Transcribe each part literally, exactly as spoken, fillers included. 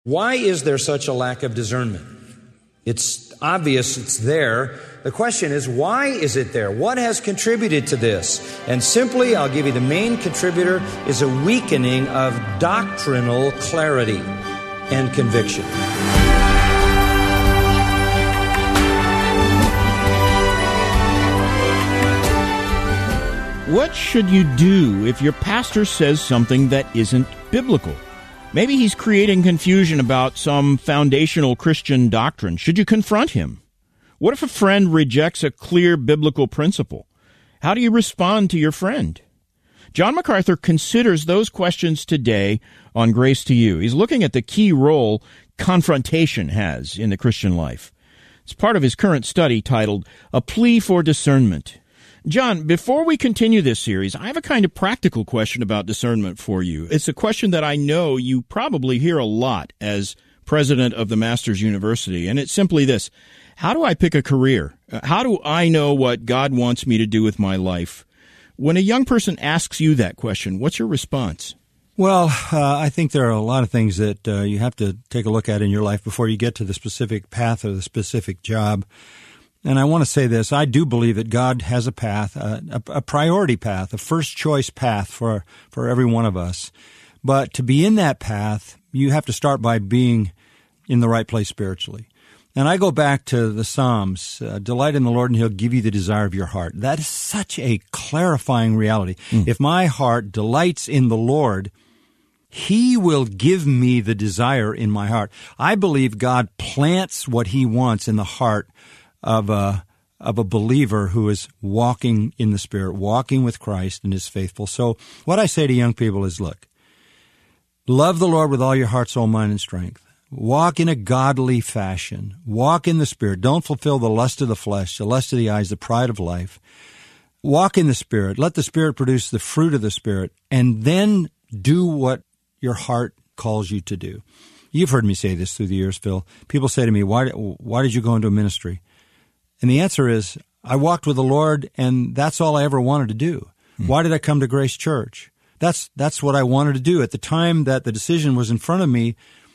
Why is there such a lack of discernment? It's obvious it's there. The question is, why is it there? What has contributed to this? And simply, I'll give you the main contributor is a weakening of doctrinal clarity and conviction. What should you do if your pastor says something that isn't biblical? Maybe he's creating confusion about some foundational Christian doctrine. Should you confront him? What if a friend rejects a clear biblical principle? How do you respond to your friend? John MacArthur considers those questions today on Grace to You. He's looking at the key role confrontation has in the Christian life. It's part of his current study titled A Plea for Discernment. John, before we continue this series, I have a kind of practical question about discernment for you. It's a question that I know you probably hear a lot as president of the Masters University, and it's simply this. How do I pick a career? How do I know what God wants me to do with my life? When a young person asks you that question, what's your response? Well, uh, I think there are a lot of things that uh, you have to take a look at in your life before you get to the specific path or the specific job. And I want to say this, I do believe that God has a path, a, a, a priority path, a first choice path for, for every one of us. But to be in that path, you have to start by being in the right place spiritually. And I go back to the Psalms, uh, delight in the Lord and He'll give you the desire of your heart. That is such a clarifying reality. Mm. If my heart delights in the Lord, He will give me the desire in my heart. I believe God plants what He wants in the heart of a of a believer who is walking in the Spirit, walking with Christ and is faithful. So what I say to young people is, look, love the Lord with all your heart, soul, mind, and strength. Walk in a godly fashion. Walk in the Spirit. Don't fulfill the lust of the flesh, the lust of the eyes, the pride of life. Walk in the Spirit. Let the Spirit produce the fruit of the Spirit, and then do what your heart calls you to do. You've heard me say this through the years, Phil. People say to me, why, why did you go into a ministry? And the answer is, I walked with the Lord, and that's all I ever wanted to do. Hmm. Why did I come to Grace Church? That's that's what I wanted to do. At the time that the decision was in front of me,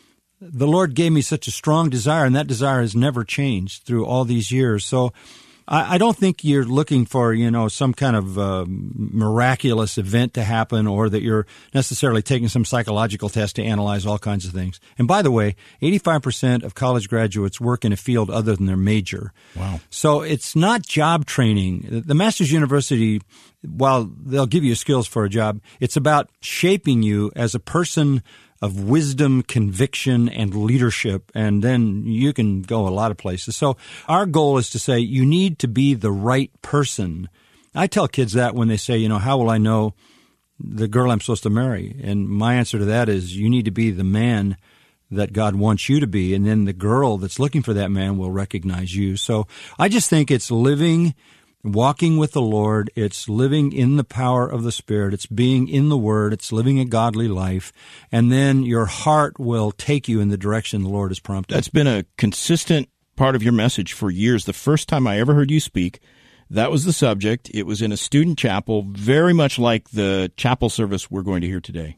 the Lord gave me such a strong desire, and that desire has never changed through all these years. So I, I don't think you're looking for, you know, some kind of uh, miraculous event to happen, or that you're necessarily taking some psychological test to analyze all kinds of things. And by the way, eighty-five percent of college graduates work in a field other than their major. Wow. So it's not job training. The Masters University, while they'll give you skills for a job, it's about shaping you as a person of wisdom, conviction, and leadership, and then you can go a lot of places. So our goal is to say you need to be the right person. I tell kids that when they say, you know, how will I know the girl I'm supposed to marry? And my answer to that is you need to be the man that God wants you to be, and then the girl that's looking for that man will recognize you. So I just think it's living walking with the Lord, it's living in the power of the Spirit, it's being in the Word, it's living a godly life, and then your heart will take you in the direction the Lord has prompted. That's been a consistent part of your message for years. The first time I ever heard you speak, that was the subject. It was in a student chapel, very much like the chapel service we're going to hear today.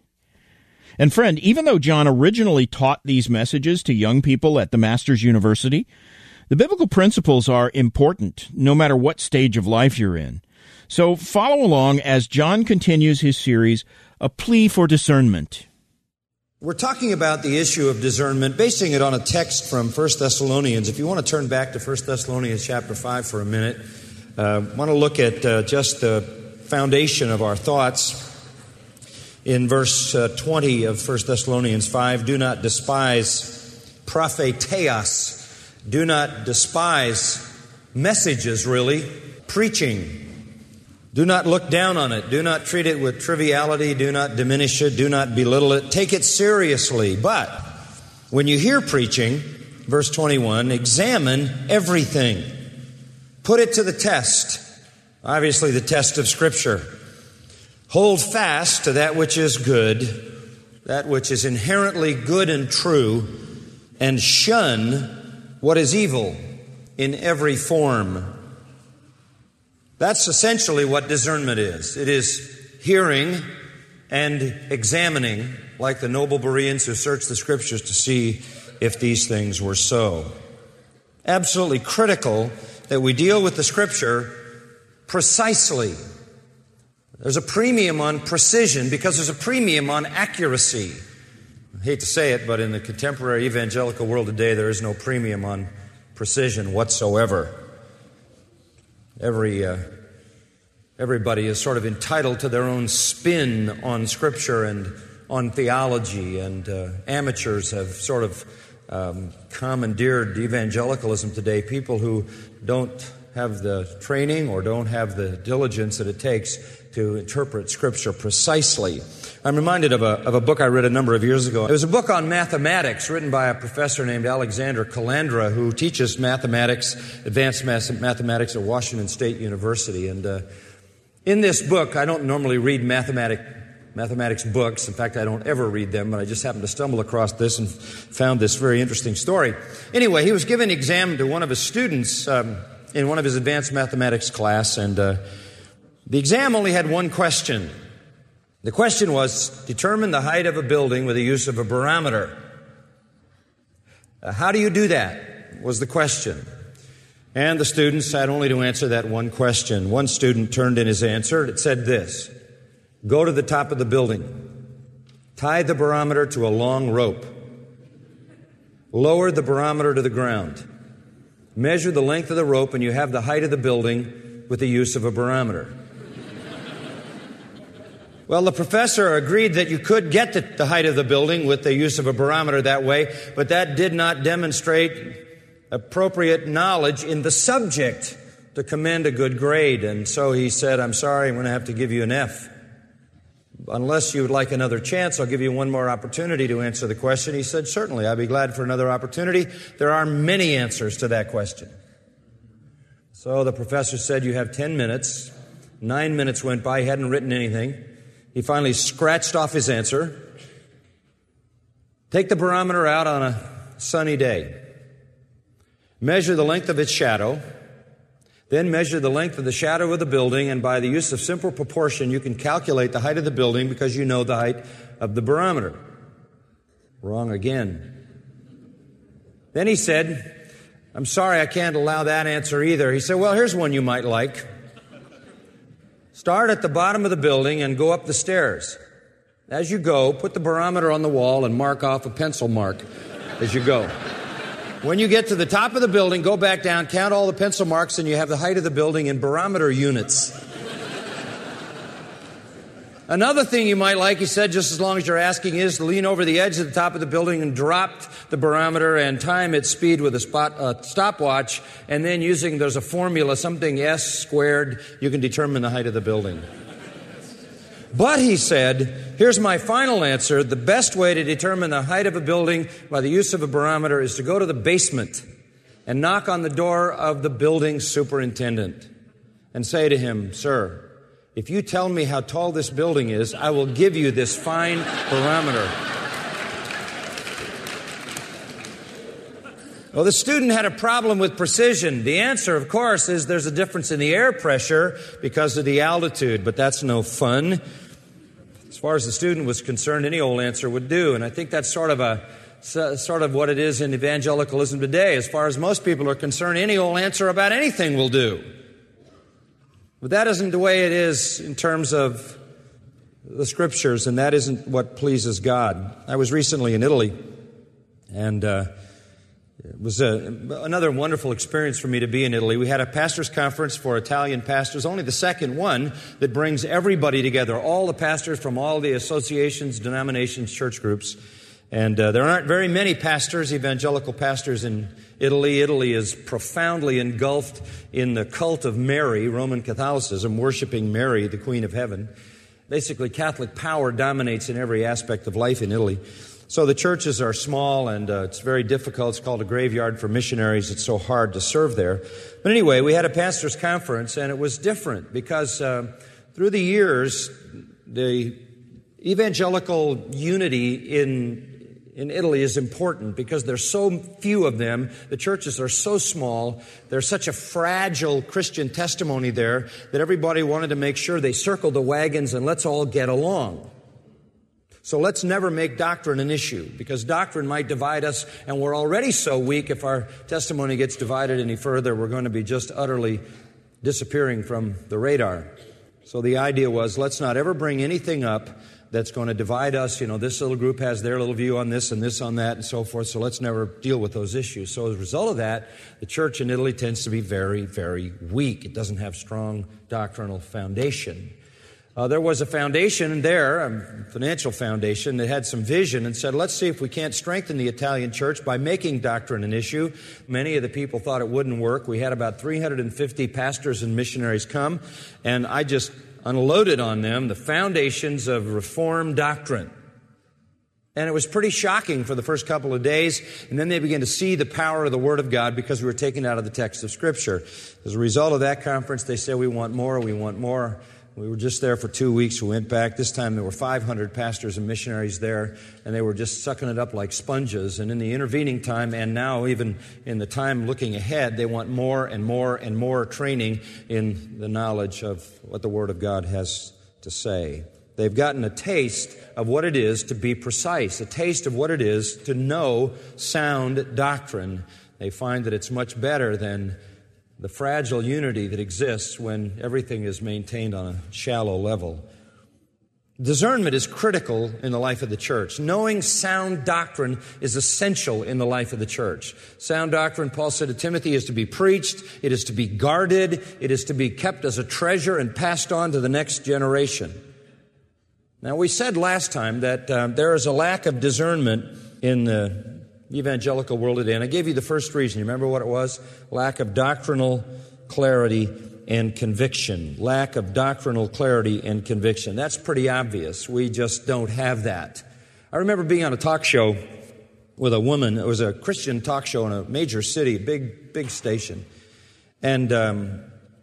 And friend, even though John originally taught these messages to young people at the Masters University, the biblical principles are important no matter what stage of life you're in. So follow along as John continues his series, A Plea for Discernment. We're talking about the issue of discernment, basing it on a text from First Thessalonians. If you want to turn back to First Thessalonians chapter five for a minute, I uh, want to look at uh, just the foundation of our thoughts. In verse uh, twenty of First Thessalonians five, do not despise propheteos. Do not despise messages, really, preaching. Do not look down on it. Do not treat it with triviality. Do not diminish it. Do not belittle it. Take it seriously. But when you hear preaching, verse twenty-one, examine everything. Put it to the test. Obviously, the test of Scripture. Hold fast to that which is good, that which is inherently good and true, and shun what is evil in every form. That's essentially what discernment is. It is hearing and examining, like the noble Bereans who searched the Scriptures to see if these things were so. Absolutely critical that we deal with the Scripture precisely. There's a premium on precision because there's a premium on accuracy. I hate to say it, but in the contemporary evangelical world today, there is no premium on precision whatsoever. Every uh, everybody is sort of entitled to their own spin on Scripture and on theology, and uh, amateurs have sort of um, commandeered evangelicalism today. People who don't have the training or don't have the diligence that it takes to interpret Scripture precisely. I'm reminded of a, of a book I read a number of years ago. It was a book on mathematics written by a professor named Alexander Calandra, who teaches mathematics, advanced mathematics at Washington State University. And uh, in this book, I don't normally read mathematic, mathematics books. In fact, I don't ever read them, but I just happened to stumble across this and found this very interesting story. Anyway, he was giving an exam to one of his students um, in one of his advanced mathematics class, and uh, the exam only had one question. The question was, determine the height of a building with the use of a barometer. Uh, how do you do that, was the question. And the students had only to answer that one question. One student turned in his answer. It said this: go to the top of the building, tie the barometer to a long rope, lower the barometer to the ground, measure the length of the rope, and you have the height of the building with the use of a barometer. Well, the professor agreed that you could get the, the height of the building with the use of a barometer that way, but that did not demonstrate appropriate knowledge in the subject to commend a good grade. And so he said, I'm sorry, I'm going to have to give you an F. Unless you would like another chance, I'll give you one more opportunity to answer the question. He said, certainly, I'd be glad for another opportunity. There are many answers to that question. So the professor said, you have ten minutes. Nine minutes went by. He hadn't written anything. He finally scratched off his answer. Take the barometer out on a sunny day. Measure the length of its shadow. Then measure the length of the shadow of the building, and by the use of simple proportion, you can calculate the height of the building because you know the height of the barometer. Wrong again. Then he said, I'm sorry, I can't allow that answer either. He said, well, here's one you might like. Start at the bottom of the building and go up the stairs. As you go, put the barometer on the wall and mark off a pencil mark as you go. When you get to the top of the building, go back down, count all the pencil marks, and you have the height of the building in barometer units. Another thing you might like, he said, just as long as you're asking, is to lean over the edge of the top of the building and drop the barometer and time its speed with a spot, uh, stopwatch, and then using, there's a formula, something S squared, you can determine the height of the building. But he said, here's my final answer. The best way to determine the height of a building by the use of a barometer is to go to the basement and knock on the door of the building superintendent and say to him, sir, if you tell me how tall this building is, I will give you this fine barometer. Well, the student had a problem with precision. The answer, of course, is there's a difference in the air pressure because of the altitude, but that's no fun. As far as the student was concerned, any old answer would do, and I think that's sort of a sort of what it is in evangelicalism today. As far as most people are concerned, any old answer about anything will do. But that isn't the way it is in terms of the Scriptures, and that isn't what pleases God. I was recently in Italy, and uh, it was a, another wonderful experience for me to be in Italy. We had a pastors' conference for Italian pastors, only the second one that brings everybody together, all the pastors from all the associations, denominations, church groups. And uh, there aren't very many pastors, evangelical pastors in Italy. Italy is profoundly engulfed in the cult of Mary, Roman Catholicism, worshiping Mary, the Queen of Heaven. Basically, Catholic power dominates in every aspect of life in Italy. So the churches are small, and uh, it's very difficult. It's called a graveyard for missionaries. It's so hard to serve there. But anyway, we had a pastors' conference, and it was different because uh, through the years, the evangelical unity in in Italy is important because there's so few of them. The churches are so small. There's such a fragile Christian testimony there that everybody wanted to make sure they circled the wagons and let's all get along. So let's never make doctrine an issue, because doctrine might divide us, and we're already so weak. If our testimony gets divided any further, we're going to be just utterly disappearing from the radar. So the idea was, let's not ever bring anything up that's going to divide us. You know, this little group has their little view on this and this on that and so forth, so let's never deal with those issues. So as a result of that, the church in Italy tends to be very, very weak. It doesn't have strong doctrinal foundation. Uh, there was a foundation there, a financial foundation, that had some vision and said, let's see if we can't strengthen the Italian church by making doctrine an issue. Many of the people thought it wouldn't work. We had about three hundred fifty pastors and missionaries come, and I just unloaded on them the foundations of Reformed doctrine. And it was pretty shocking for the first couple of days, and then they began to see the power of the Word of God because we were taken out of the text of Scripture. As a result of that conference, they said, we want more, we want more. We were just there for two weeks. We went back. This time there were five hundred pastors and missionaries there, and they were just sucking it up like sponges. And in the intervening time, and now even in the time looking ahead, they want more and more and more training in the knowledge of what the Word of God has to say. They've gotten a taste of what it is to be precise, a taste of what it is to know sound doctrine. They find that it's much better than the fragile unity that exists when everything is maintained on a shallow level. Discernment is critical in the life of the church. Knowing sound doctrine is essential in the life of the church. Sound doctrine, Paul said to Timothy, is to be preached, it is to be guarded, it is to be kept as a treasure and passed on to the next generation. Now, we said last time that uh, there is a lack of discernment in the evangelical world today, and I gave you the first reason. You remember what it was? Lack of doctrinal clarity and conviction. Lack of doctrinal clarity and conviction. That's pretty obvious. We just don't have that. I remember being on a talk show with a woman. It was a Christian talk show in a major city, big, big station. And um,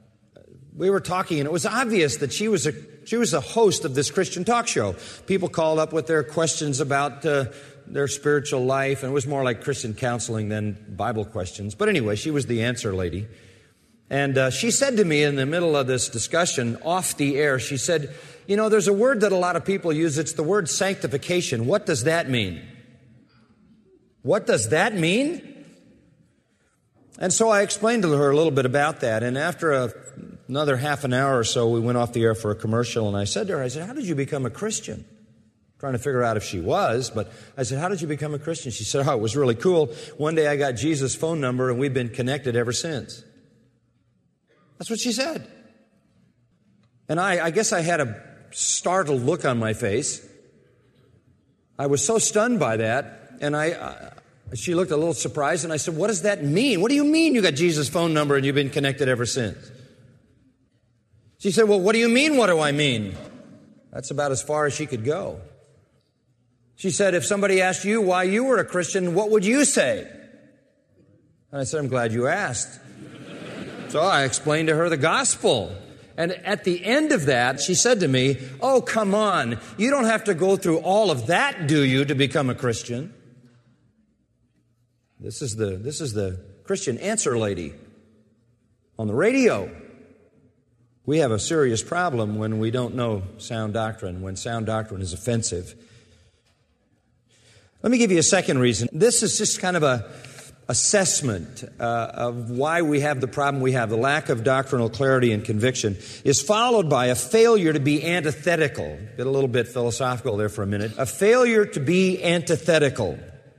we were talking, and it was obvious that she was a she was a host of this Christian talk show. People called up with their questions about uh, their spiritual life, and it was more like Christian counseling than Bible questions. But anyway, she was the answer lady. And uh, she said to me in the middle of this discussion, off the air, she said, you know, there's a word that a lot of people use. It's the word sanctification. What does that mean? What does that mean? And so I explained to her a little bit about that. And after a, another half an hour or so, we went off the air for a commercial. And I said to her, I said, how did you become a Christian? Trying to figure out if she was, but I said, how did you become a Christian? She said, oh, it was really cool. One day I got Jesus' phone number, and we've been connected ever since. That's what she said. And I, I guess I had a startled look on my face. I was so stunned by that, and I, uh, she looked a little surprised, and I said, what does that mean? What do you mean you got Jesus' phone number and you've been connected ever since? She said, well, what do you mean, what do I mean? That's about as far as she could go. She said, if somebody asked you why you were a Christian, what would you say? And I said, I'm glad you asked. So I explained to her the gospel. And at the end of that, she said to me, oh, come on. You don't have to go through all of that, do you, to become a Christian? This is the, this is the Christian answer lady on the radio. We have a serious problem when we don't know sound doctrine, when sound doctrine is offensive. Let me give you a second reason. This is just kind of a assessment uh, of why we have the problem we have. The lack of doctrinal clarity and conviction is followed by a failure to be antithetical. Get a little bit philosophical there for a minute. A failure to be antithetical.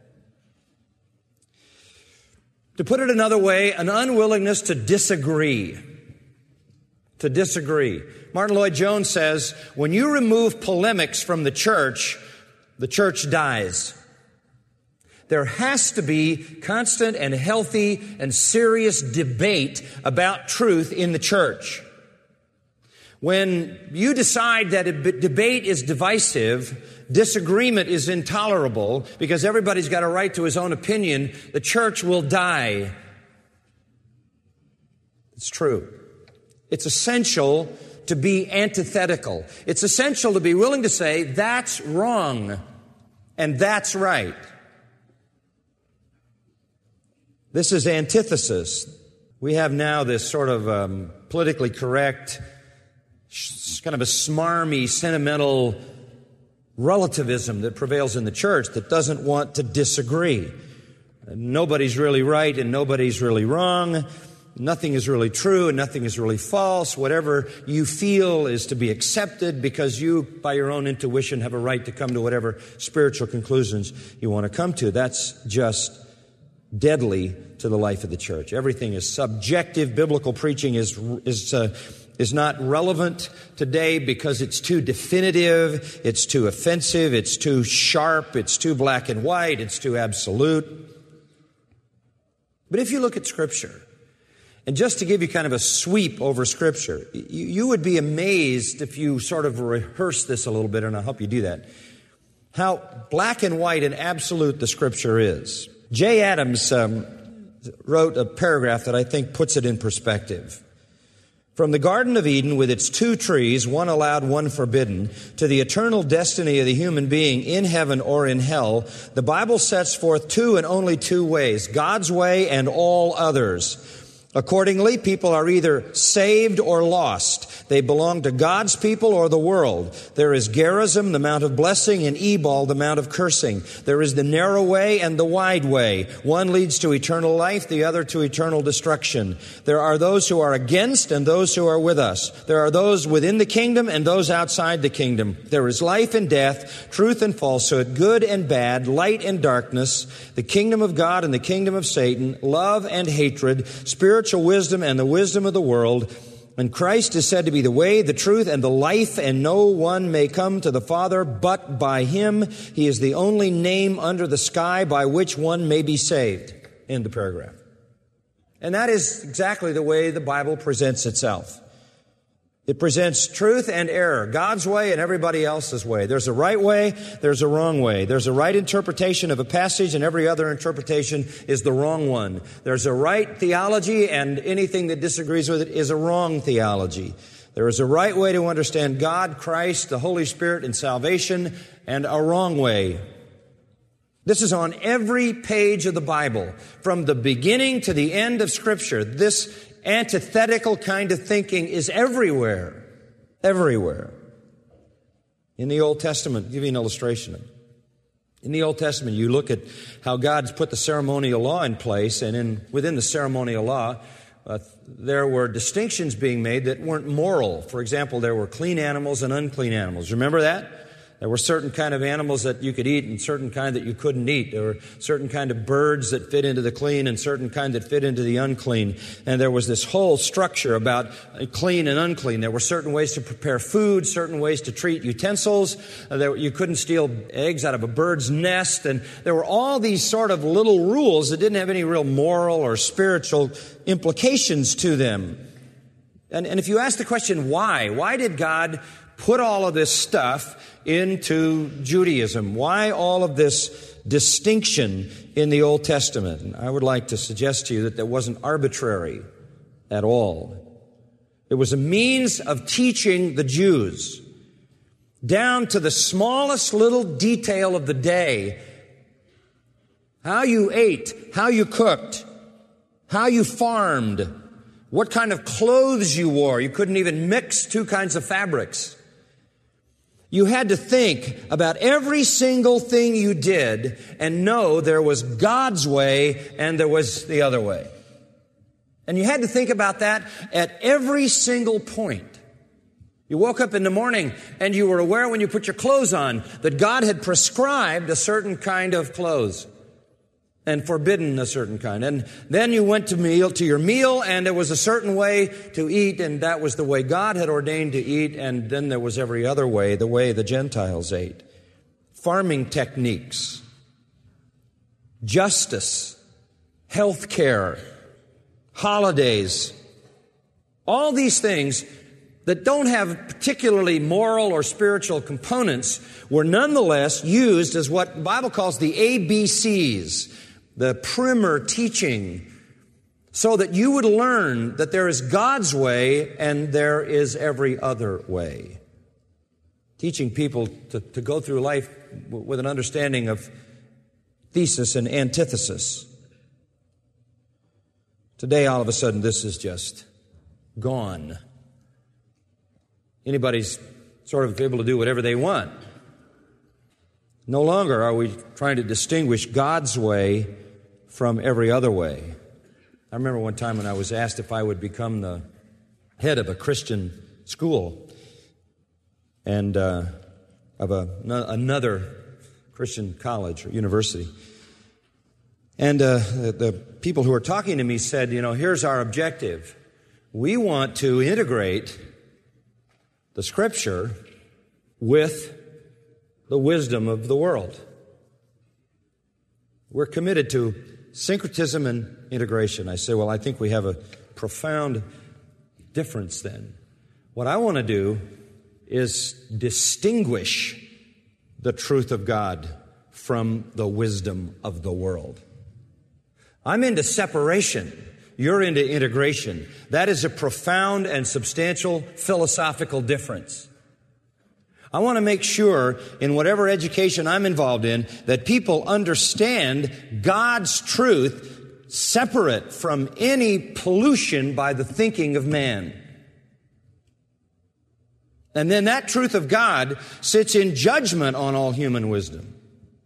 To put it another way, an unwillingness to disagree. To disagree. Martin Lloyd-Jones says, when you remove polemics from the church, the church dies. There has to be constant and healthy and serious debate about truth in the church. When you decide that a debate is divisive, disagreement is intolerable, because everybody's got a right to his own opinion, the church will die. It's true. It's essential to be antithetical. It's essential to be willing to say, that's wrong and that's right. This is antithesis. We have now this sort of um, politically correct, kind of a smarmy, sentimental relativism that prevails in the church that doesn't want to disagree. Nobody's really right and nobody's really wrong. Nothing is really true and nothing is really false. Whatever you feel is to be accepted because you, by your own intuition, have a right to come to whatever spiritual conclusions you want to come to. That's just deadly to the life of the church. Everything is subjective. Biblical preaching is is uh, is not relevant today because it's too definitive, it's too offensive, it's too sharp, it's too black and white, it's too absolute. But if you look at Scripture, and just to give you kind of a sweep over Scripture, you, you would be amazed if you sort of rehearse this a little bit, and I'll help you do that, how black and white and absolute the Scripture is. Jay Adams um, wrote a paragraph that I think puts it in perspective. From the Garden of Eden with its two trees, one allowed, one forbidden, to the eternal destiny of the human being in heaven or in hell, the Bible sets forth two and only two ways, God's way and all others. Accordingly, people are either saved or lost. They belong to God's people or the world. There is Gerizim, the mount of blessing, and Ebal, the mount of cursing. There is the narrow way and the wide way. One leads to eternal life, the other to eternal destruction. There are those who are against and those who are with us. There are those within the kingdom and those outside the kingdom. There is life and death, truth and falsehood, good and bad, light and darkness, the kingdom of God and the kingdom of Satan, love and hatred, spiritual wisdom and the wisdom of the world. And Christ is said to be the way, the truth, and the life, and no one may come to the Father but by Him. He is the only name under the sky by which one may be saved. End the paragraph. And that is exactly the way the Bible presents itself. It presents truth and error, God's way and everybody else's way. There's a right way, there's a wrong way. There's a right interpretation of a passage and every other interpretation is the wrong one. There's a right theology and anything that disagrees with it is a wrong theology. There is a right way to understand God, Christ, the Holy Spirit, and salvation, and a wrong way. This is on every page of the Bible. From the beginning to the end of Scripture, this antithetical kind of thinking is everywhere. Everywhere. In the Old Testament, I'll give you an illustration. In the Old Testament, you look at how God's put the ceremonial law in place, and in within the ceremonial law, uh, there were distinctions being made that weren't moral. For example, there were clean animals and unclean animals. Remember that? There were certain kind of animals that you could eat and certain kind that you couldn't eat. There were certain kind of birds that fit into the clean and certain kind that fit into the unclean. And there was this whole structure about clean and unclean. There were certain ways to prepare food, certain ways to treat utensils. Uh, there, you couldn't steal eggs out of a bird's nest. And there were all these sort of little rules that didn't have any real moral or spiritual implications to them. And, and if you ask the question, why? Why did God put all of this stuff into Judaism? Why all of this distinction in the Old Testament? And I would like to suggest to you that that wasn't arbitrary at all. It was a means of teaching the Jews down to the smallest little detail of the day, how you ate, how you cooked, how you farmed, what kind of clothes you wore. You couldn't even mix two kinds of fabrics. You had to think about every single thing you did and know there was God's way and there was the other way. And you had to think about that at every single point. You woke up in the morning and you were aware when you put your clothes on that God had prescribed a certain kind of clothes and forbidden a certain kind. And then you went to meal to your meal, and there was a certain way to eat, and that was the way God had ordained to eat, and then there was every other way, the way the Gentiles ate. Farming techniques, justice, health care, holidays, all these things that don't have particularly moral or spiritual components were nonetheless used as what the Bible calls the A B Cs, the primer teaching, so that you would learn that there is God's way and there is every other way. Teaching people to, to go through life with an understanding of thesis and antithesis. Today, all of a sudden, this is just gone. Anybody's sort of able to do whatever they want. No longer are we trying to distinguish God's way from every other way. I remember one time when I was asked if I would become the head of a Christian school and uh, of a, no, another Christian college or university. And uh, the, the people who were talking to me said, you know, here's our objective. We want to integrate the Scripture with the wisdom of the world. We're committed to syncretism and integration. I say, well, I think we have a profound difference then. What I want to do is distinguish the truth of God from the wisdom of the world. I'm into separation. You're into integration. That is a profound and substantial philosophical difference. I want to make sure in whatever education I'm involved in that people understand God's truth separate from any pollution by the thinking of man. And then that truth of God sits in judgment on all human wisdom.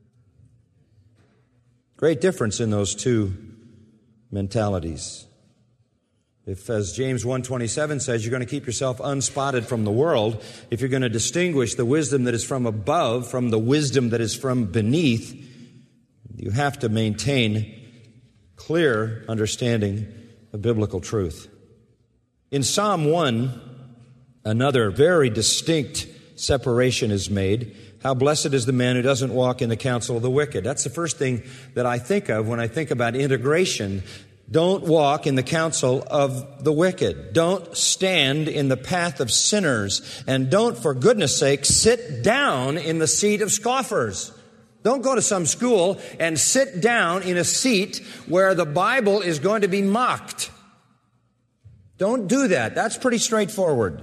Great difference in those two mentalities. If, as James one twenty-seven says, you're going to keep yourself unspotted from the world, if you're going to distinguish the wisdom that is from above from the wisdom that is from beneath, you have to maintain clear understanding of biblical truth. In Psalm one, another very distinct separation is made. How blessed is the man who doesn't walk in the counsel of the wicked. That's the first thing that I think of when I think about integration. Don't walk in the counsel of the wicked. Don't stand in the path of sinners. And don't, for goodness sake, sit down in the seat of scoffers. Don't go to some school and sit down in a seat where the Bible is going to be mocked. Don't do that. That's pretty straightforward.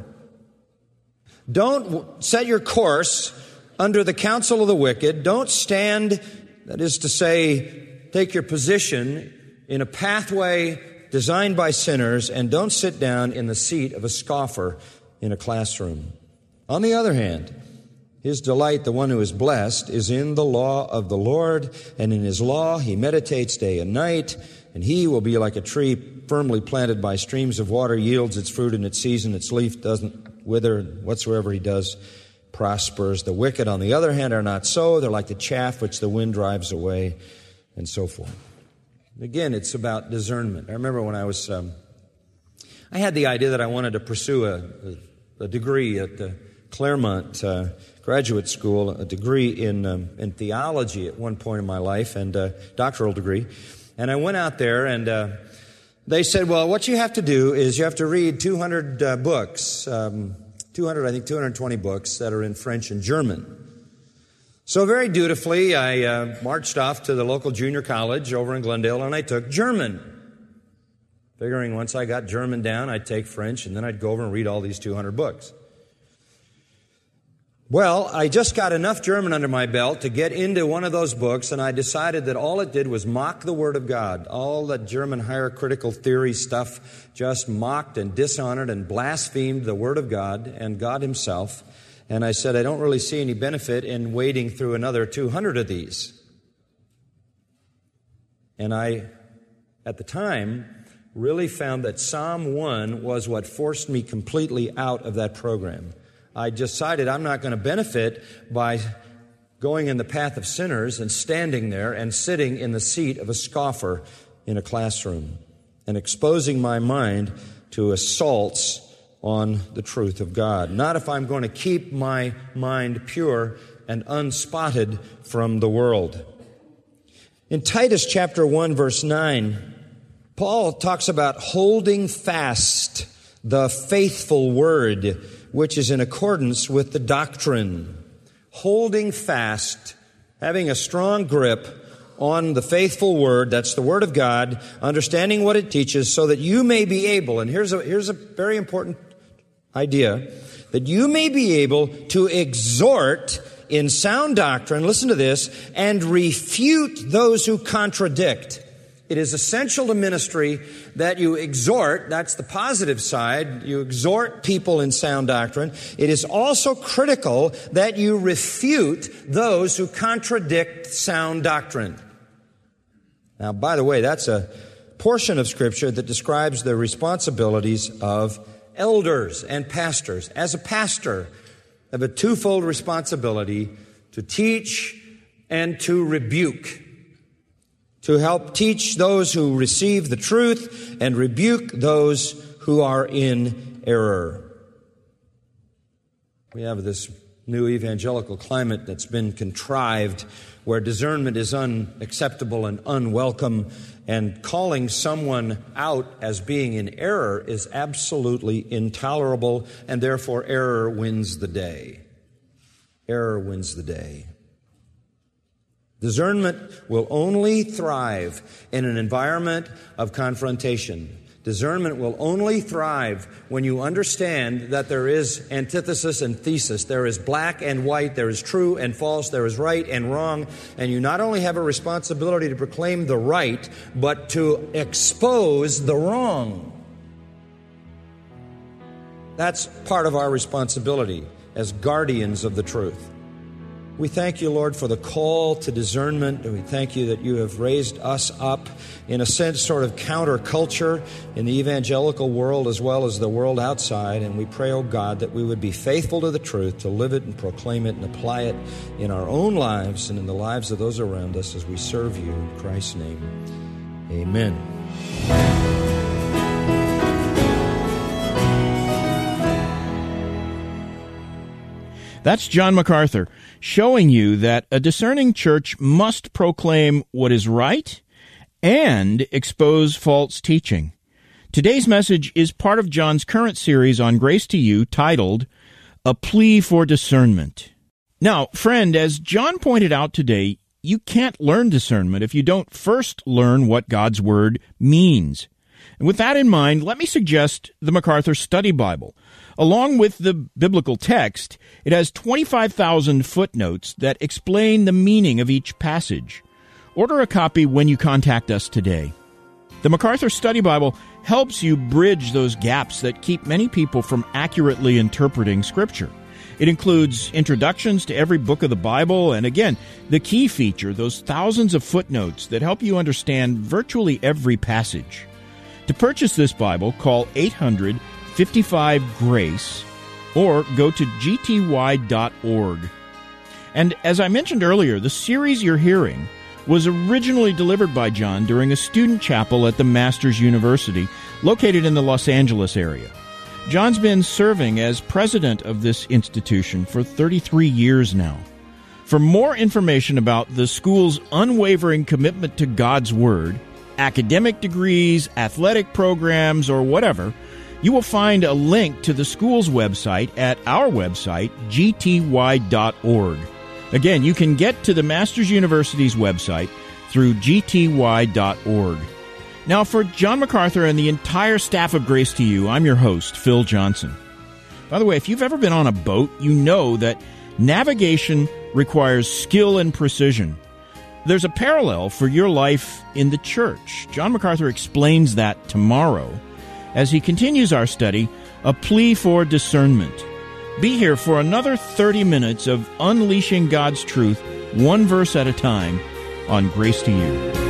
Don't set your course under the counsel of the wicked. Don't stand, that is to say, take your position in a pathway designed by sinners, and don't sit down in the seat of a scoffer in a classroom. On the other hand, his delight, the one who is blessed, is in the law of the Lord, and in his law he meditates day and night, and he will be like a tree firmly planted by streams of water, yields its fruit in its season, its leaf doesn't wither, whatsoever he does prospers. The wicked, on the other hand, are not so. They're like the chaff which the wind drives away, and so forth. Again, it's about discernment. I remember when I was, um, I had the idea that I wanted to pursue a, a, a degree at the Claremont uh, Graduate School, a degree in um, in theology at one point in my life, and a doctoral degree. And I went out there, and uh, they said, well, what you have to do is you have to read two hundred uh, books, um, two hundred, I think two hundred twenty books that are in French and German. So very dutifully, I uh, marched off to the local junior college over in Glendale, and I took German. Figuring once I got German down, I'd take French, and then I'd go over and read all these two hundred books. Well, I just got enough German under my belt to get into one of those books, and I decided that all it did was mock the Word of God. All that German higher critical theory stuff just mocked and dishonored and blasphemed the Word of God and God Himself. And I said, I don't really see any benefit in wading through another two hundred of these. And I, at the time, really found that Psalm one was what forced me completely out of that program. I decided I'm not going to benefit by going in the path of sinners and standing there and sitting in the seat of a scoffer in a classroom and exposing my mind to assaults on the truth of God. Not if I'm going to keep my mind pure and unspotted from the world. In Titus chapter one, verse nine, Paul talks about holding fast the faithful word, which is in accordance with the doctrine. Holding fast, having a strong grip on the faithful word, that's the word of God, understanding what it teaches so that you may be able, and here's a, here's a very important idea, that you may be able to exhort in sound doctrine, listen to this, and refute those who contradict. It is essential to ministry that you exhort, that's the positive side, you exhort people in sound doctrine. It is also critical that you refute those who contradict sound doctrine. Now, by the way, that's a portion of Scripture that describes the responsibilities of elders and pastors. As a pastor, I have a twofold responsibility: to teach and to rebuke. To help teach those who receive the truth and rebuke those who are in error. We have this new evangelical climate that's been contrived where discernment is unacceptable and unwelcome, and calling someone out as being in error is absolutely intolerable, and therefore error wins the day. Error wins the day. Discernment will only thrive in an environment of confrontation. Discernment will only thrive when you understand that there is antithesis and thesis. There is black and white. There is true and false. There is right and wrong. And you not only have a responsibility to proclaim the right, but to expose the wrong. That's part of our responsibility as guardians of the truth. We thank you, Lord, for the call to discernment. And we thank you that you have raised us up, in a sense, sort of counterculture in the evangelical world as well as the world outside. And we pray, oh God, that we would be faithful to the truth, to live it and proclaim it and apply it in our own lives and in the lives of those around us as we serve you. In Christ's name, amen. That's John MacArthur, showing you that a discerning church must proclaim what is right and expose false teaching. Today's message is part of John's current series on Grace to You, titled, A Plea for Discernment. Now, friend, as John pointed out today, you can't learn discernment if you don't first learn what God's Word means. And with that in mind, let me suggest the MacArthur Study Bible. Along with the biblical text, it has twenty-five thousand footnotes that explain the meaning of each passage. Order a copy when you contact us today. The MacArthur Study Bible helps you bridge those gaps that keep many people from accurately interpreting Scripture. It includes introductions to every book of the Bible, and again, the key feature, those thousands of footnotes that help you understand virtually every passage. To purchase this Bible, call eight hundred, fifty-five, GRACE or go to g t y dot org. And as I mentioned earlier, the series you're hearing was originally delivered by John during a student chapel at the Masters University, located in the Los Angeles area. John's been serving as president of this institution for thirty-three years now. For more information about the school's unwavering commitment to God's Word, academic degrees, athletic programs, or whatever, you will find a link to the school's website at our website, g t y dot org. Again, you can get to the Masters University's website through g t y dot org. Now, for John MacArthur and the entire staff of Grace to You, I'm your host, Phil Johnson. By the way, if you've ever been on a boat, you know that navigation requires skill and precision. There's a parallel for your life in the church. John MacArthur explains that tomorrow as he continues our study, A Plea for Discernment. Be here for another thirty minutes of unleashing God's truth, one verse at a time, on Grace to You.